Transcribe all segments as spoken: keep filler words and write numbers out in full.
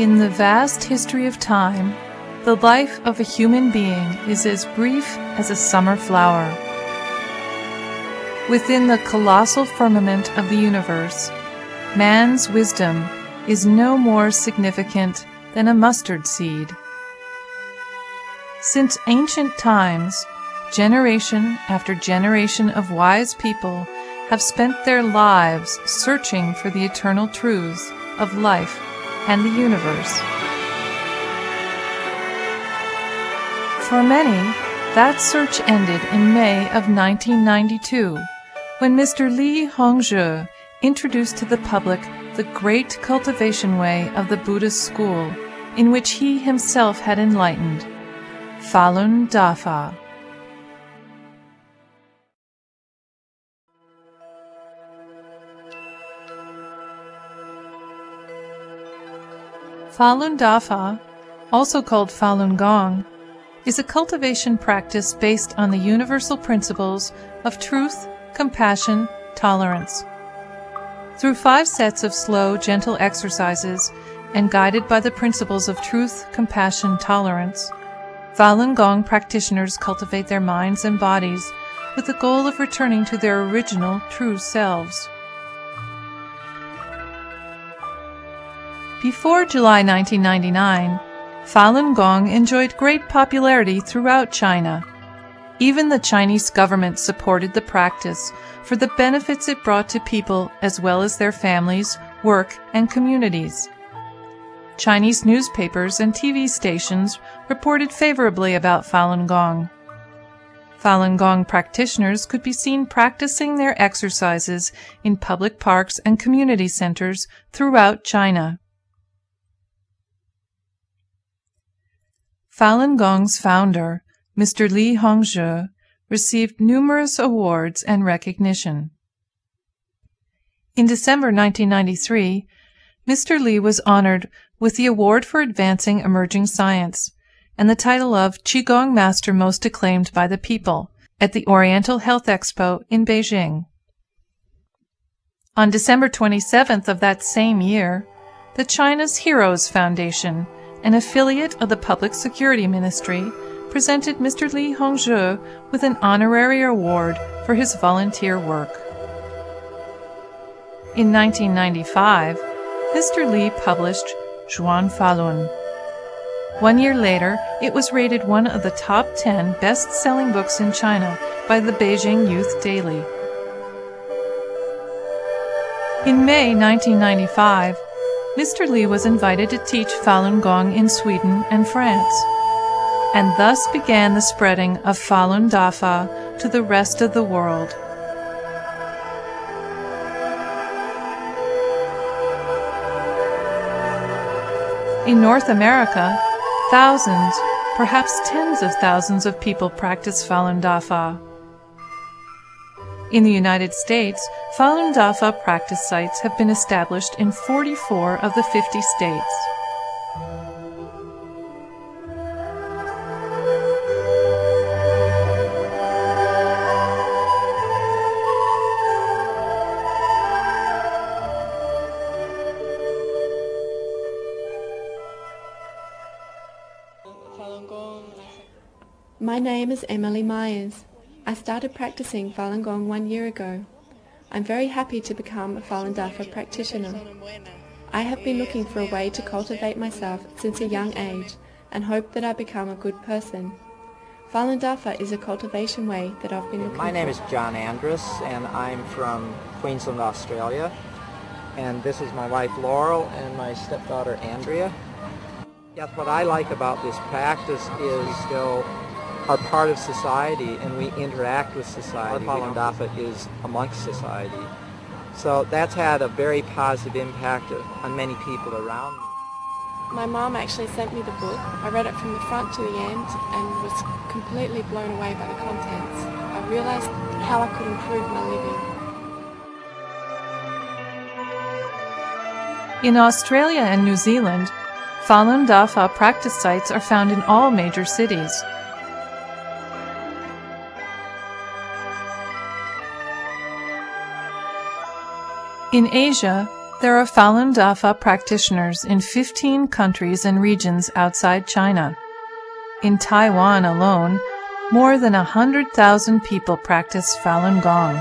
In the vast history of time, the life of a human being is as brief as a summer flower. Within the colossal firmament of the universe, man's wisdom is no more significant than a mustard seed. Since ancient times, generation after generation of wise people have spent their lives searching for the eternal truths of life and the universe. For many, that search ended in May of nineteen ninety-two, when Mister Li Hongzhi introduced to the public the great cultivation way of the Buddhist school, in which he himself had enlightened, Falun Dafa. Falun Dafa, also called Falun Gong, is a cultivation practice based on the universal principles of truth, compassion, tolerance. Through five sets of slow, gentle exercises and guided by the principles of truth, compassion, tolerance, Falun Gong practitioners cultivate their minds and bodies with the goal of returning to their original, true selves. Before July nineteen ninety-nine, Falun Gong enjoyed great popularity throughout China. Even the Chinese government supported the practice for the benefits it brought to people as well as their families, work, and communities. Chinese newspapers and T V stations reported favorably about Falun Gong. Falun Gong practitioners could be seen practicing their exercises in public parks and community centers throughout China. Falun Gong's founder, Mister Li Hongzhi, received numerous awards and recognition. In December nineteen ninety-three, Mister Li was honored with the Award for Advancing Emerging Science and the title of Qigong Master Most Acclaimed by the People at the Oriental Health Expo in Beijing. On December twenty-seventh of that same year, the China's Heroes Foundation, an affiliate of the Public Security Ministry, presented Mister Li Hongzhi with an honorary award for his volunteer work. In nineteen ninety-five, Mister Li published Zhuan Falun. One year later, it was rated one of the top ten best-selling books in China by the Beijing Youth Daily. In May nineteen ninety-five, Mister Li was invited to teach Falun Gong in Sweden and France, and thus began the spreading of Falun Dafa to the rest of the world. In North America, thousands, perhaps tens of thousands of people practice Falun Dafa. In the United States, Falun Dafa practice sites have been established in forty-four of the fifty states. My name is Emily Myers. I started practicing Falun Gong one year ago. I'm very happy to become a Falun Dafa practitioner. I have been looking for a way to cultivate myself since a young age and hope that I become a good person. Falun Dafa is a cultivation way that I've been looking for. My name is John Andrus and I'm from Queensland, Australia. And this is my wife Laurel and my stepdaughter Andrea. Yes, what I like about this practice is still are part of society and we interact with society. Falun Dafa is amongst society. So that's had a very positive impact on many people around me. My mom actually sent me the book. I read it from the front to the end and was completely blown away by the contents. I realized how I could improve my living. In Australia and New Zealand, Falun Dafa practice sites are found in all major cities. In Asia, There are Falun Dafa practitioners in fifteen countries and regions outside China. In Taiwan alone, more than one hundred thousand people practice Falun Gong.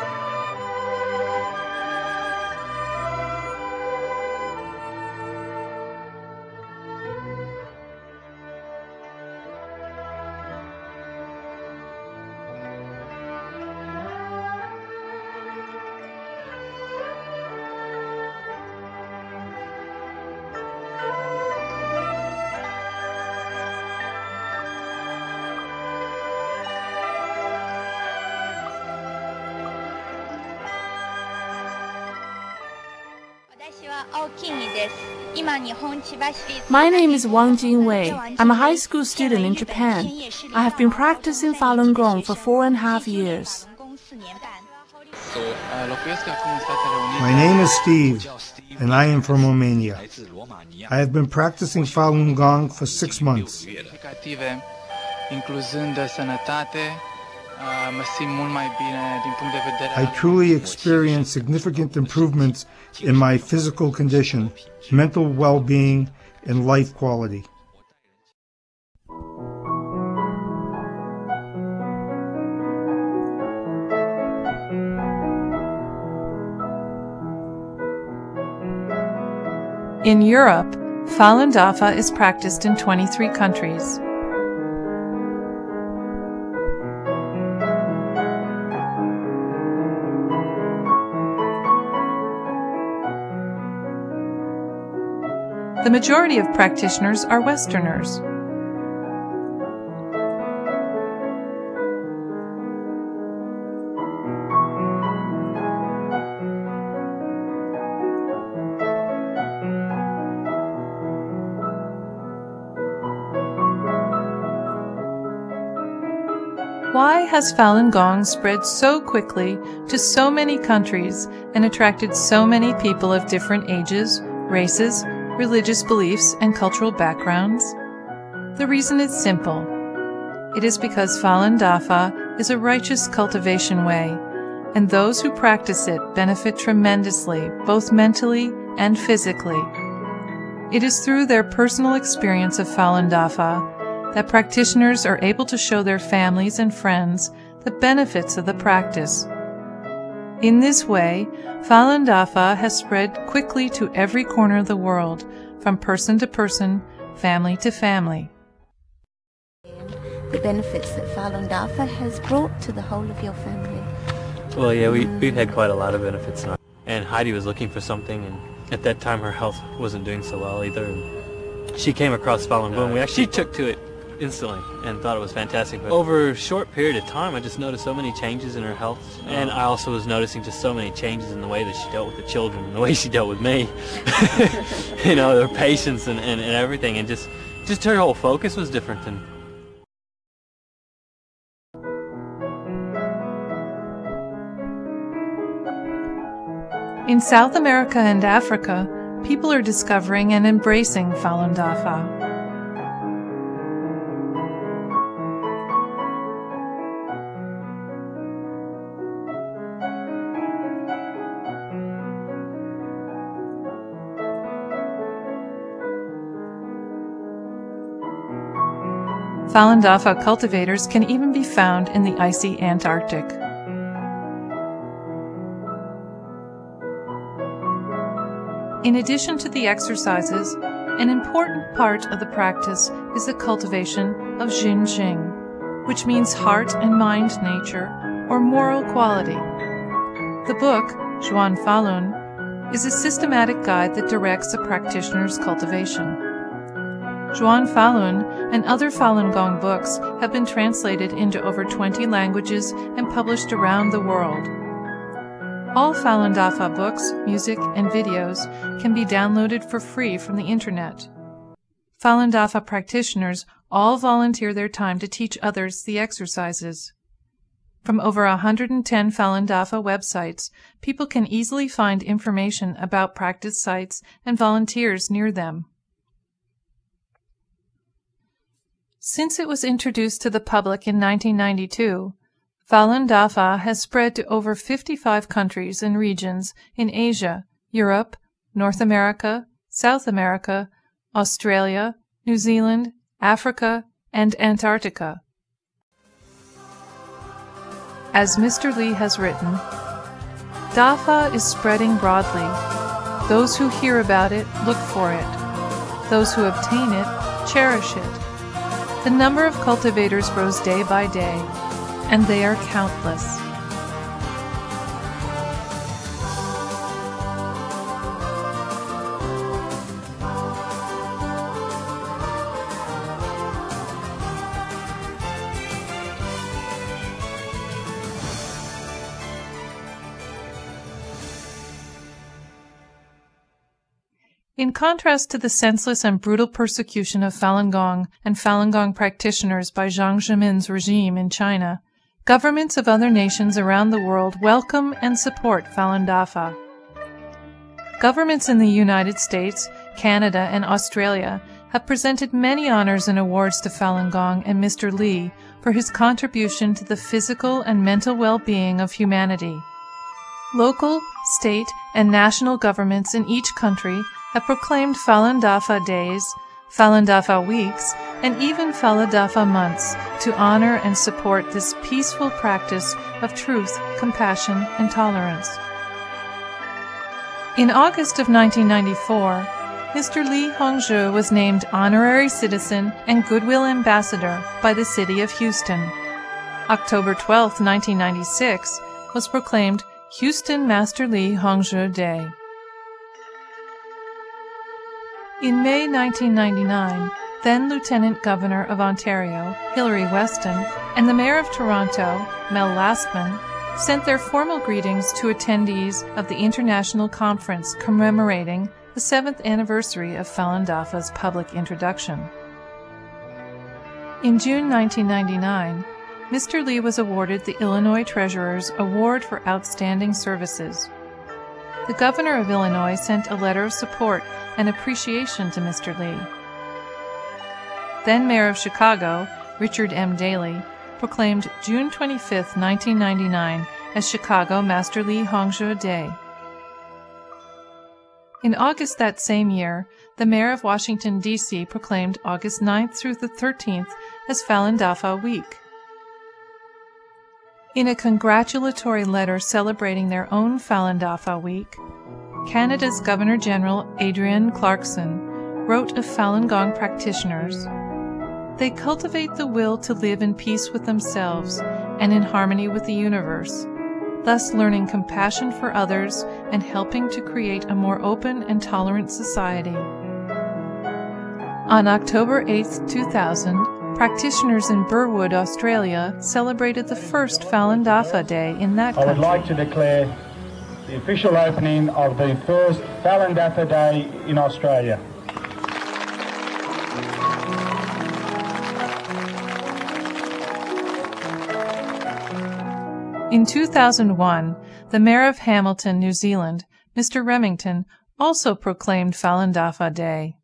My name is Wang Jingwei. I'm a high school student in Japan. I have been practicing Falun Gong for four and a half years. My name is Steve, and I am from Romania. I have been practicing Falun Gong for six months. I truly experienced significant improvements in my physical condition, mental well-being, and life quality. In Europe, Falun Dafa is practiced in twenty-three countries. The majority of practitioners are Westerners. Why has Falun Gong spread so quickly to so many countries and attracted so many people of different ages, races, religious beliefs, and cultural backgrounds? The reason is simple. It is because Falun Dafa is a righteous cultivation way, and those who practice it benefit tremendously, both mentally and physically. It is through their personal experience of Falun Dafa that practitioners are able to show their families and friends the benefits of the practice. In this way, Falun Dafa has spread quickly to every corner of the world, from person to person, family to family. The benefits that Falun Dafa has brought to the whole of your family. Well, yeah, we, we've had quite a lot of benefits now. And Heidi was looking for something, and at that time her health wasn't doing so well either. And she came across Falun Gong. We actually took to it instantly and thought it was fantastic. But over a short period of time, I just noticed so many changes in her health. And I also was noticing just so many changes in the way that she dealt with the children and the way she dealt with me. You know, her patience and, and, and everything. And just, just her whole focus was different. And in South America and Africa, people are discovering and embracing Falun Dafa. Falun Dafa cultivators can even be found in the icy Antarctic. In addition to the exercises, an important part of the practice is the cultivation of Jin Jing, which means heart and mind nature, or moral quality. The book, Zhuan Falun, is a systematic guide that directs a practitioner's cultivation. Zhuan Falun and other Falun Gong books have been translated into over twenty languages and published around the world. All Falun Dafa books, music, and videos can be downloaded for free from the internet. Falun Dafa practitioners all volunteer their time to teach others the exercises. From over one hundred ten Falun Dafa websites, people can easily find information about practice sites and volunteers near them. Since it was introduced to the public in nineteen ninety-two, Falun Dafa has spread to over fifty-five countries and regions in Asia, Europe, North America, South America, Australia, New Zealand, Africa, and Antarctica. As Mister Lee has written, Dafa is spreading broadly. Those who hear about it look for it. Those who obtain it cherish it. The number of cultivators grows day by day, and they are countless. In contrast to the senseless and brutal persecution of Falun Gong and Falun Gong practitioners by Jiang Zemin's regime in China, governments of other nations around the world welcome and support Falun Dafa. Governments in the United States, Canada, and Australia have presented many honors and awards to Falun Gong and Mister Lee for his contribution to the physical and mental well-being of humanity. Local, state, and national governments in each country have proclaimed Falun Dafa days, Falun Dafa weeks, and even Falun Dafa months to honor and support this peaceful practice of truth, compassion, and tolerance. In August of nineteen ninety-four, Mister Li Hongzhi was named Honorary Citizen and Goodwill Ambassador by the City of Houston. October twelfth, nineteen ninety-six, was proclaimed Houston Master Li Hongzhi Day. In May nineteen ninety-nine, then Lieutenant Governor of Ontario, Hilary Weston, and the Mayor of Toronto, Mel Lastman, sent their formal greetings to attendees of the international conference commemorating the seventh anniversary of Falun Dafa's public introduction. In June nineteen ninety-nine, Mister Lee was awarded the Illinois Treasurer's Award for Outstanding Services. The Governor of Illinois sent a letter of support and appreciation to Mister Lee. Then Mayor of Chicago, Richard M. Daley, proclaimed June twenty-fifth, nineteen ninety-nine as Chicago Master Li Hongzhi Day. In August that same year, the Mayor of Washington, D C proclaimed August ninth through the thirteenth as Falun Dafa Week. In a congratulatory letter celebrating their own Falun Dafa Week, Canada's Governor-General Adrienne Clarkson wrote of Falun Gong practitioners, "They cultivate the will to live in peace with themselves and in harmony with the universe, thus learning compassion for others and helping to create a more open and tolerant society." On October eighth, two thousand, practitioners in Burwood, Australia, celebrated the first Falun Dafa Day in that country. I would like to declare the official opening of the first Falun Dafa Day in Australia. In two thousand one, the Mayor of Hamilton, New Zealand, Mister Remington, also proclaimed Falun Dafa Day.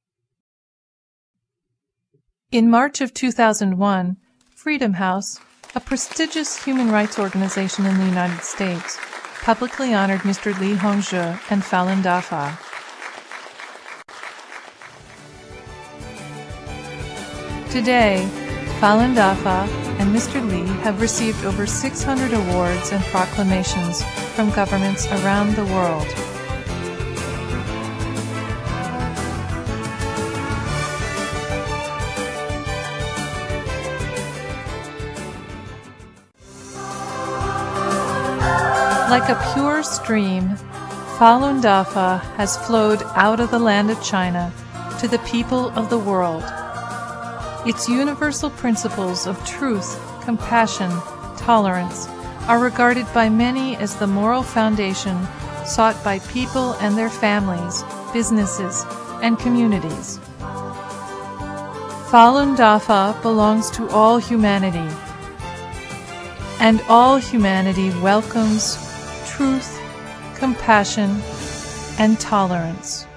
In March of two thousand one, Freedom House, a prestigious human rights organization in the United States, publicly honored Mister Li Hongzhi and Falun Dafa. Today, Falun Dafa and Mister Li have received over six hundred awards and proclamations from governments around the world. Like a pure stream, Falun Dafa has flowed out of the land of China to the people of the world. Its universal principles of truth, compassion, tolerance are regarded by many as the moral foundation sought by people and their families, businesses, and communities. Falun Dafa belongs to all humanity, and all humanity welcomes truth, compassion, and tolerance.